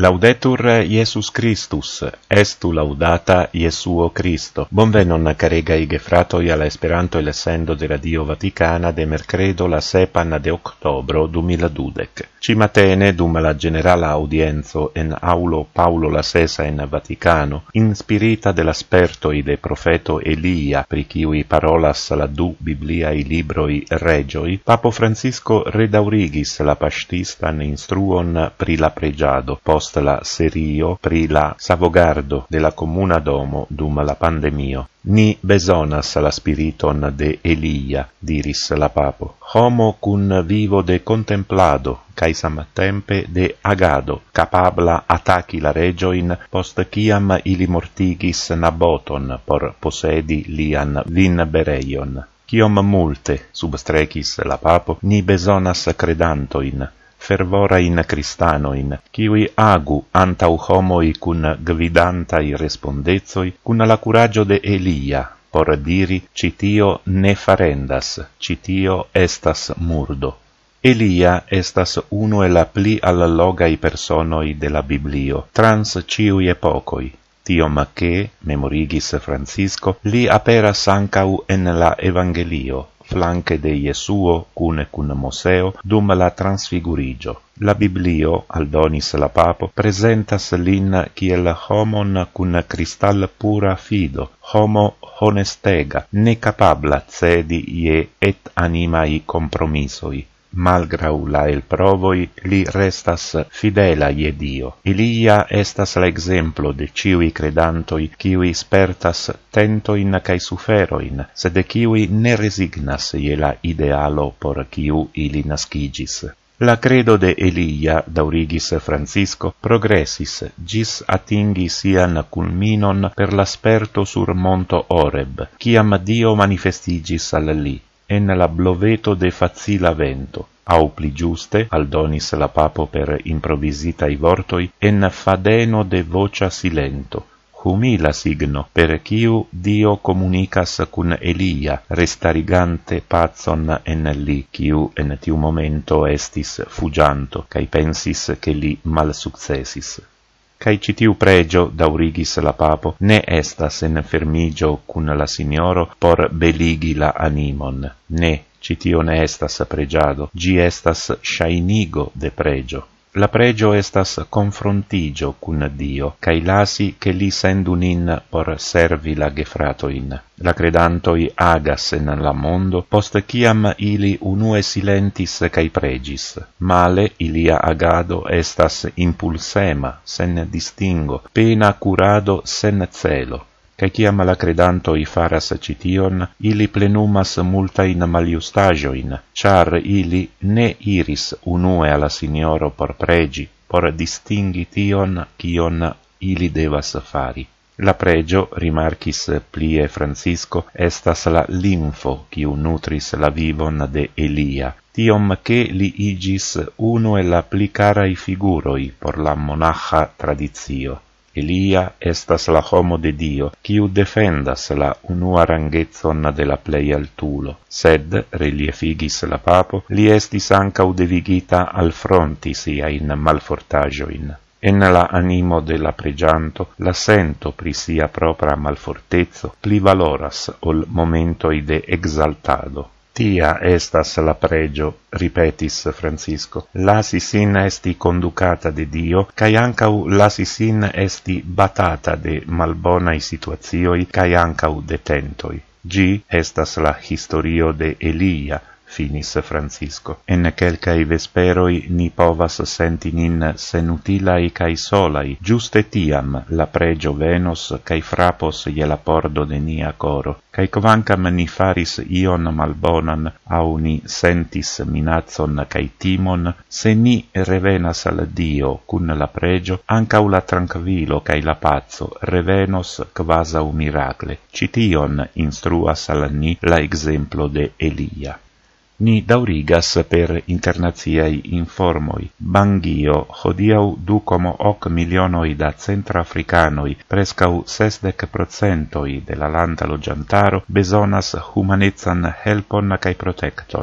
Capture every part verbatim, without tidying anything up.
Laudetur Iesus Christus, estu laudata Iesuo Christo. Bonvenon caregai gefratoi alla Esperanto e l'essendo de Radio Vaticana de mercredo la sepan de octobro duemiladudec. Cimatene, dum la generala audienzo en aulo Paulo la Sesa in Vaticano, inspirita dell'aspertoi de profeto Elia, pri kiui parolas la du Bibliai libroi regioi, Papo Francisco redaurigis la pastistan instruon pri la pregiado, post la serio pri la savogardo de la comuna domo dum la pandemio. Ni besonas la spiriton de Elia, diris la papo, homo cun vivo de contemplado, cae samtempe de agado, capabla ataci la regioin, post ciam ili mortigis Naboton por possedi lian vinbereion. Ciom multe, substrecis la papo, ni besonas credantoin, fervora in Christanoin, kiwi agu antau homoi cun gvidantai respondezoi, cun la curaggio de Elia, por diri, citio ne farendas, citio estas murdo. Elia estas uno e la pli allogai personoi de la Biblio, trans ciui epocoi, tiom che, memorigis Francisco, li aperas ancau en la Evangelio, flanque de Iesuo cune cun Moseo dum la transfigurigio. La Biblio, aldonis la papo, presentas lin kiel homon cun cristal pura fido, homo honestega, ne capabla cedi ie et animai compromisoi. Malgrau la el provoi, li restas fidela ie Dio. Elia estas la exemplo de ciui credantoi, ciui spertas tentoin cae suferoin, sed ciui ne resignas ie la idealo por ciu ili nascigis. La credo de Elia, daurigis Francisco, progressis, gis atingi sian culminon per l'asperto sur monto Oreb, ciam Dio manifestigis al li, en la bloveto de facila vento, au pli giuste, aldonis la papo per improvisitae vortoi, en fadeno de vocia silento, humila signo, per ciu Dio comunicas cun Elia, restarigante pazon en li, ciu en tiu momento estis fugianto, cae pensis che li mal successis. Cae citiu pregio, daurigis la papo, ne estas en fermigio cun la signoro por beligi la animon. Ne, citio ne estas pregiado, gi estas shainigo de pregio. La pregio estas confrontigio cun Dio, cae lasi che li sendu nin por servi la gefratoin. La credantoi agas en la mondo, post ciam ili unue silentis cae pregis. Male ilia agado estas impulsema, sen distingo, pena curado sen celo. Cae ciam la credantoi faras cition, ili plenumas multain maliustagioin, char ili ne iris unue alla Signoro por pregi, por distingi tion cion ili devas fari. La pregio, rimarcis plie Francisco, estas la linfo quiu nutris la vivon de Elia, tiom che li igis uno e la pli carai figuroi por la monacha tradizio. Elia estas la homo de Dio, quiu defendas la unua rangezzon de la plei altulo, sed, reliefigis la papo, li estis ancau devigita al fronti siain malfortagioin. En la animo de la pregianto, la sento pri sia propra malfortezzo pli valoras ol momentoi de exaltado. Tia estas la pregio, ripetis Francisco, lasi sin esti conducata de Dio, cae ancau lasi sin esti batata de malbonai situatioi, cae ancau de tentoi. Gi estas la historio de Elia, finis Francisco. En quelcae vesperoi ni povas senti nin senutilai cae solai, giuste tiam la pregio venos cae frapos je la pordo de nia coro, cae quancam ni faris ion malbonan, au ni sentis minazzon cae timon, se ni revenas al Dio cun la pregio, ancau la tranquillo cae la pazzo revenos quasau miracle. Cition instruas al ni la exemplo de Elia. Ni daurigas per internaziai informoi. Bangio, hodiau du como hoc milionoi da centrafricanoi, prescau sesdec procentoi de la landa logiantaro, besonas humanezzan helpon cae protecton.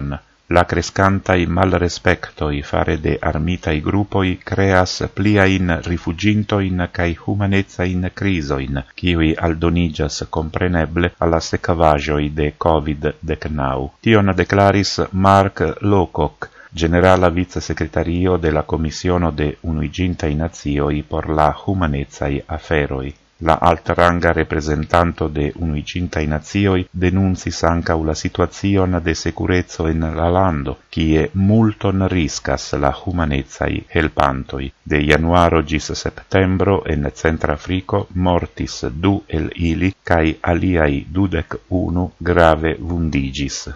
La crescantai malrespectoi fare de armitai gruppoi creas pliain rifugintoin cae humanezain crisoin, kiui aldonigas compreneble alla secavagioi de covid decenau. Tion declaris Mark Lowcock, generala vice-secretario de la Commissiono de Unuigintai Nazioi por la humanezai aferoi. La altranga representanto de Unuigintai Nazioi denuncis ancau la situazion de securezzo in la lando, kie multon riscas la humanezai helpantoi. De januaro gis septembro en Centrafrico mortis du el ili, cae aliai dudec unu grave vundigis.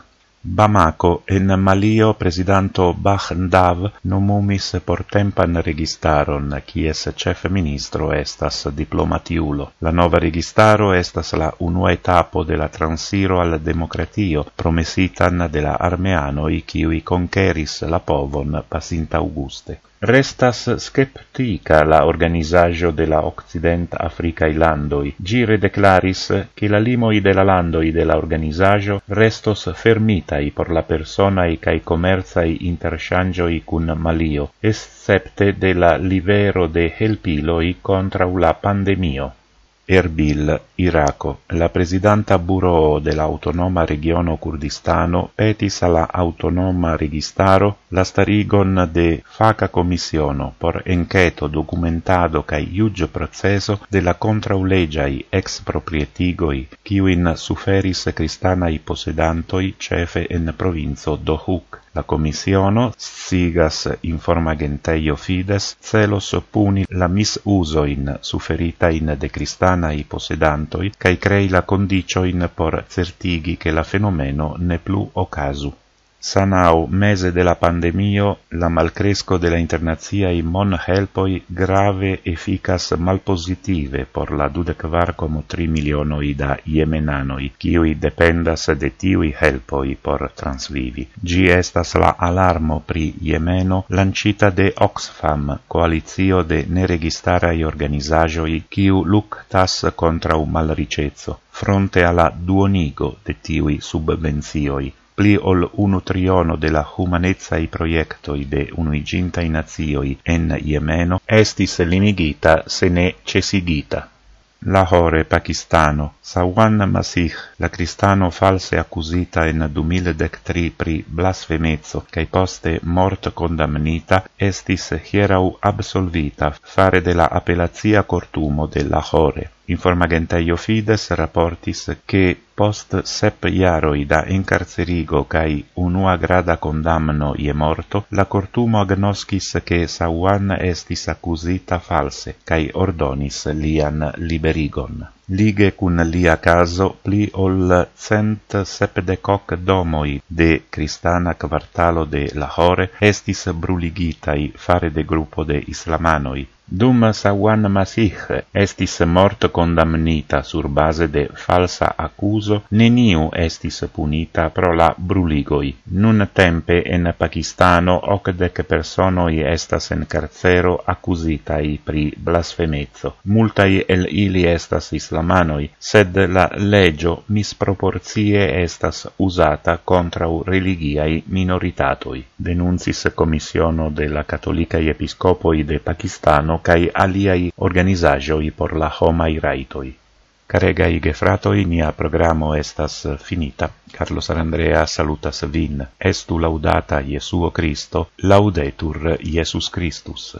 Bamako en Malio presidanto Bachndav nomumis portempan registaron, kies chef ministro estas diplomatiulo. La nova registaro estas la unua etapo de la transiro al democratio promesitan de la armeanoi kiui conqueris la povon pasinta Auguste. Restas skeptica la organizajo de la Occident Africae landoi. Gire declaris che la limoi de la landoi de la organizajo restos fermitai por la personai cae commerciai interchangioi cun Malio, excepte de la livero de helpiloi contra la pandemio. Erbil, Iraco. La presidenta Bureau de la Autonoma Regiono Kurdistano petis alla Autonoma Registaro la starigon de faca commissiono por enqueto documentado cae iuge proceso de la contraulegiai exproprietigoi quiuin suferis cristanai posedantoi cefe en provinzo Dohuk. La commissiono, sigas informagenteio Fides, celos puni la misusoin suferitain de cristanai posedantoi, cae crei la condicioin por certigi che la fenomeno ne plu ocasu. Sanau, mese de la pandemio, la malcresco de la internaziai mon helpoi grave efficas malpositive por la dudekvar como tri milionoi da iemenanoi, kiui dependas de tiui helpoi por transvivi. Gi estas la alarmo pri Yemeno lancita de Oxfam, coalizio de neregistarai organizajoi, kiu luctas contra u malricezzo, fronte alla duonigo de tiui subvenzioi. Pli ol unu triono de la humanezai proiectoi de Unuigintai Nazioi en Yemeno estis limigita se ne cesigita. Lahore, Pakistano. Sawan Masih, la cristano false accusita en du mil tri pri blasfemezzo, cae poste mort condamnita, estis hierau absolvita fare de la appellazia cortumo de Lahore. Informagenteio Fides rapportis che post sep iaroi da incarcerigo cae unua grada condamno ie morto, la cortumo agnoscis che Sawan estis accusita false, cae ordonis lian liberigon. Lige cun lia caso, pli ol cent sepdecoc domoi de cristana quartalo de Lahore estis bruligitai fare de gruppo de islamanoi. Dum Sawan Masih estis mort condamnita sur base de falsa accuso, neniu estis punita pro la bruligoi. Nun tempe en Pakistano ocdec personoi estas en carcero accusitai pri blasfemezzo. Multai el ili estas islamanoi, sed la legio misproporcie estas usata contra religiai minoritatoi. Denuncis Commissiono de la Catolicae Episcopoi de Pakistano cae aliai organizagioi por la homai raitoi. Caregai gefratoi, nia programo estas finita. Carlos Arandrea salutas vin. Estu laudata Iesuo Christo, laudetur Iesus Christus.